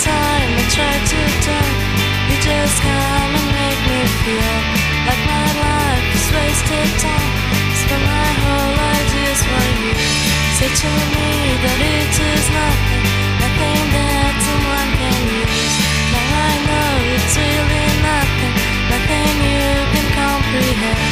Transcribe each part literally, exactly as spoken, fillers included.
time I try to turn, you just come and make me feel like my life is wasted time. Spend my whole life just for you. Say to me that it is nothing, nothing that someone can use. Now I know it's really nothing, nothing you can comprehend.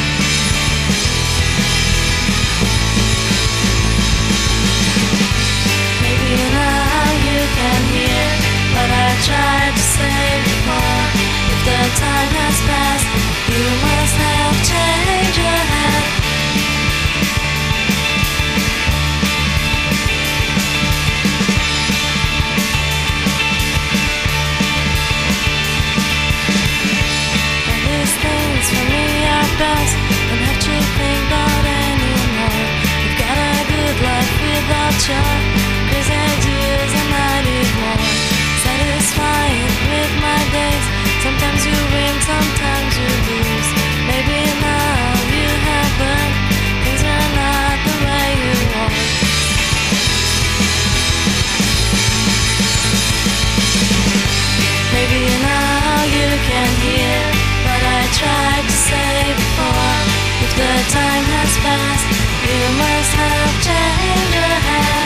Maybe now you can hear what I tried to say before. If the time has passed, you must have changed your head. All these things for me are best, don't have to think about anymore. You've got a good life without your crazy ideas, and I need more. Satisfied with my days, sometimes you win, sometimes you lose. Maybe now you have learned things are not the way you want. Maybe now you can hear what I tried to say before. If the time has passed, you must have changed your head.